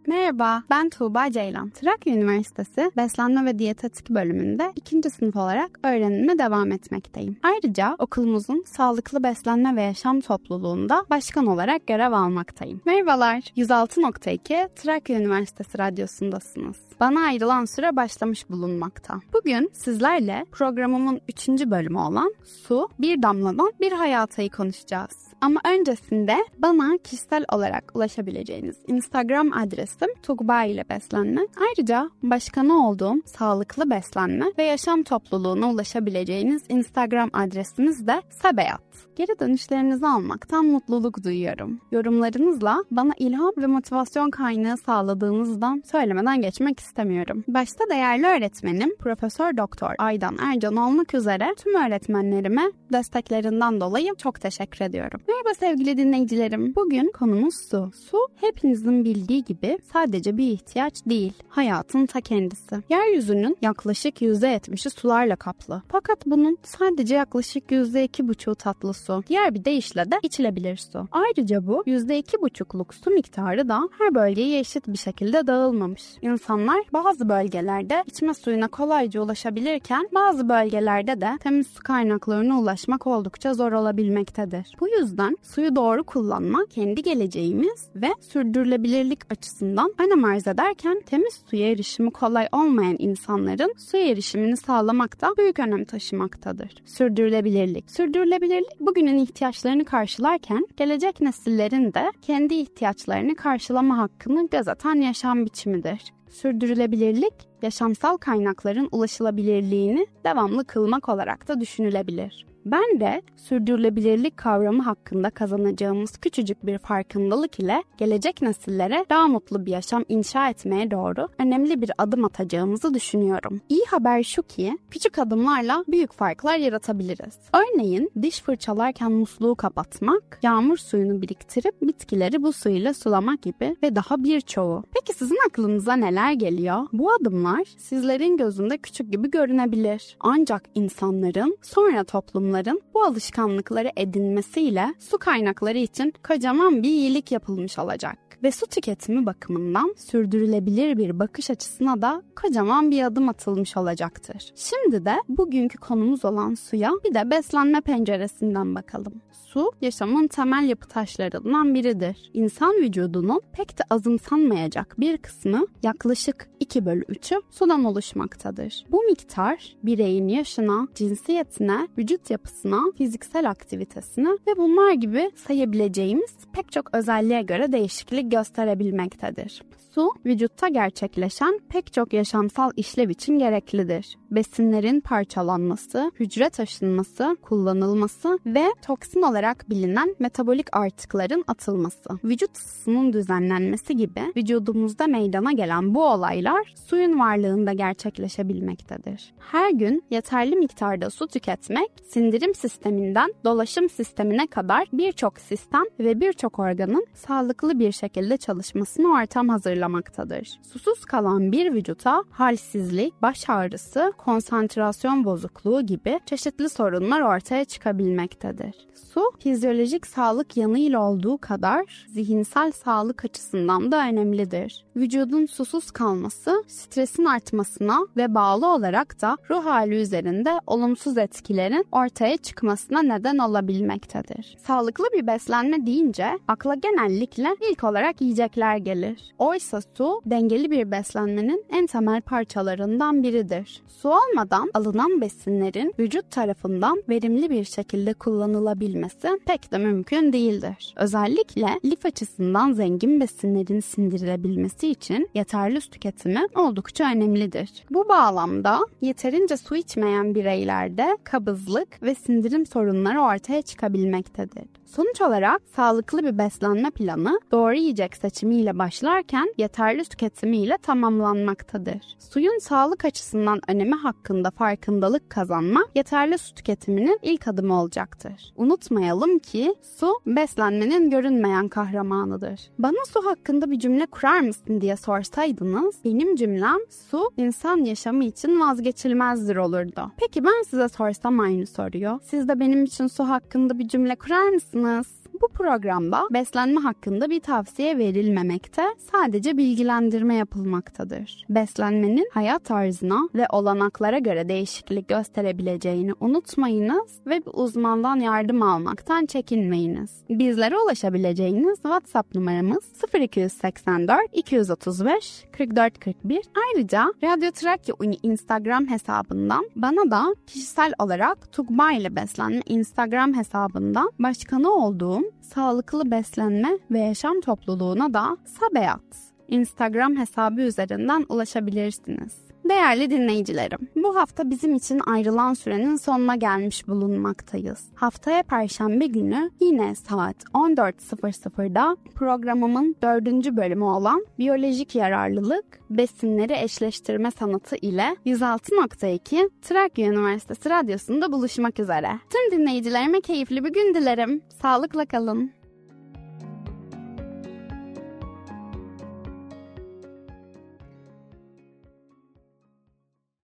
Merhaba, ben Tuğba Ceylan. Trakya Üniversitesi Beslenme ve Diyetetik bölümünde 2. sınıf olarak öğrenime devam etmekteyim. Ayrıca okulumuzun Sağlıklı Beslenme ve Yaşam Topluluğu'nda başkan olarak görev almaktayım. Merhabalar, 106.2 Trakya Üniversitesi Radyosu'ndasınız. Bana ayrılan süre başlamış bulunmakta. Bugün sizlerle programımın 3. bölümü olan Su, Bir Damladan Bir Hayatayı konuşacağız. Ama öncesinde bana kişisel olarak ulaşabileceğiniz Instagram adresim Tuğba ile Beslenme. Ayrıca başkanı olduğum Sağlıklı Beslenme ve Yaşam Topluluğu'na ulaşabileceğiniz Instagram adresimiz de Sebeyat. Geri dönüşlerinizi almaktan mutluluk duyuyorum. Yorumlarınızla bana ilham ve motivasyon kaynağı sağladığınızdan söylemeden geçmek istemiyorum. Başta değerli öğretmenim Profesör Doktor Aydan Ercan olmak üzere tüm öğretmenlerime desteklerinden dolayı çok teşekkür ediyorum. Merhaba sevgili dinleyicilerim. Bugün konumuz su. Su hepinizin bildiği gibi sadece bir ihtiyaç değil, hayatın ta kendisi. Yeryüzünün yaklaşık %70'i sularla kaplı. Fakat bunun sadece yaklaşık %2,5'u tatlı su. Diğer bir deyişle de içilebilir su. Ayrıca bu %2,5'luk su miktarı da her bölgeye eşit bir şekilde dağılmamış. İnsanlar bazı bölgelerde içme suyuna kolayca ulaşabilirken bazı bölgelerde de temiz su kaynaklarına ulaşmak oldukça zor olabilmektedir. Bu yüzden suyu doğru kullanmak kendi geleceğimiz ve sürdürülebilirlik açısından önem arz ederken temiz suya erişimi kolay olmayan insanların suya erişimini sağlamakta büyük önem taşımaktadır. Sürdürülebilirlik. Sürdürülebilirlik bugünün ihtiyaçlarını karşılarken gelecek nesillerin de kendi ihtiyaçlarını karşılama hakkını gözeten yaşam biçimidir. Sürdürülebilirlik, yaşamsal kaynakların ulaşılabilirliğini devamlı kılmak olarak da düşünülebilir. Ben de sürdürülebilirlik kavramı hakkında kazanacağımız küçücük bir farkındalık ile gelecek nesillere daha mutlu bir yaşam inşa etmeye doğru önemli bir adım atacağımızı düşünüyorum. İyi haber şu ki küçük adımlarla büyük farklar yaratabiliriz. Örneğin diş fırçalarken musluğu kapatmak, yağmur suyunu biriktirip bitkileri bu suyla sulamak gibi ve daha birçoğu. Peki sizin aklınıza neler geliyor? Bu adımlar sizlerin gözünde küçük gibi görünebilir. Ancak insanların sonra toplumların bu alışkanlıkları edinmesiyle su kaynakları için kocaman bir iyilik yapılmış olacak. Ve su tüketimi bakımından sürdürülebilir bir bakış açısına da kocaman bir adım atılmış olacaktır. Şimdi de bugünkü konumuz olan suya bir de beslenme penceresinden bakalım. Su, yaşamın temel yapı taşlarından biridir. İnsan vücudunun pek de azımsanmayacak bir kısmı yaklaşık 2/3'ü sudan oluşmaktadır. Bu miktar bireyin yaşına, cinsiyetine, vücut yapısına, fiziksel aktivitesine ve bunlar gibi sayabileceğimiz pek çok özelliğe göre değişiklik gösterebilmektedir. Su, vücutta gerçekleşen pek çok yaşamsal işlev için gereklidir. Besinlerin parçalanması, hücre taşınması, kullanılması ve toksin olarak bilinen metabolik artıkların atılması, vücut ısısının düzenlenmesi gibi vücudumuzda meydana gelen bu olaylar suyun varlığında gerçekleşebilmektedir. Her gün yeterli miktarda su tüketmek, sindirim sisteminden dolaşım sistemine kadar birçok sistem ve birçok organın sağlıklı bir şekilde çalışmasını ortam hazırlamaktadır. Susuz kalan bir vücuta halsizlik, baş ağrısı, konsantrasyon bozukluğu gibi çeşitli sorunlar ortaya çıkabilmektedir. Su, fizyolojik sağlık yanıyla olduğu kadar zihinsel sağlık açısından da önemlidir. Vücudun susuz kalması, stresin artmasına ve bağlı olarak da ruh hali üzerinde olumsuz etkilerin ortaya çıkmasına neden olabilmektedir. Sağlıklı bir beslenme deyince akla genellikle ilk olarak yiyecekler gelir. Oysa su, dengeli bir beslenmenin en temel parçalarından biridir. Su olmadan alınan besinlerin vücut tarafından verimli bir şekilde kullanılabilmesi pek de mümkün değildir. Özellikle lif açısından zengin besinlerin sindirilebilmesi için yeterli su tüketimi oldukça önemlidir. Bu bağlamda yeterince su içmeyen bireylerde kabızlık ve sindirim sorunları ortaya çıkabilmektedir. Sonuç olarak sağlıklı bir beslenme planı doğru yiyecek seçimiyle başlarken yeterli su tüketimiyle tamamlanmaktadır. Suyun sağlık açısından önemi hakkında farkındalık kazanmak yeterli su tüketiminin ilk adımı olacaktır. Unutmayalım ki su beslenmenin görünmeyen kahramanıdır. Bana su hakkında bir cümle kurar mısın diye sorsaydınız benim cümlem su insan yaşamı için vazgeçilmezdir olurdu. Peki ben size sorsam aynı soruyu. Siz de benim için su hakkında bir cümle kurar mısınız? Bu programda beslenme hakkında bir tavsiye verilmemekte, sadece bilgilendirme yapılmaktadır. Beslenmenin hayat tarzına ve olanaklara göre değişiklik gösterebileceğini unutmayınız ve bir uzmandan yardım almaktan çekinmeyiniz. Bizlere ulaşabileceğiniz WhatsApp numaramız 0284 235 44 41. Ayrıca Radyo Trakya Uni Instagram hesabından bana da kişisel olarak Tugba ile Beslenme Instagram hesabından başkanı olduğum Sağlıklı Beslenme ve Yaşam Topluluğuna da Sabeyat Instagram hesabı üzerinden ulaşabilirsiniz. Değerli dinleyicilerim, bu hafta bizim için ayrılan sürenin sonuna gelmiş bulunmaktayız. Haftaya Perşembe günü yine saat 14.00'da programımın 4. bölümü olan Biyolojik Yararlılık, Besinleri Eşleştirme Sanatı ile 106.2 Trakya Üniversitesi Radyosu'nda buluşmak üzere. Tüm dinleyicilerime keyifli bir gün dilerim. Sağlıkla kalın.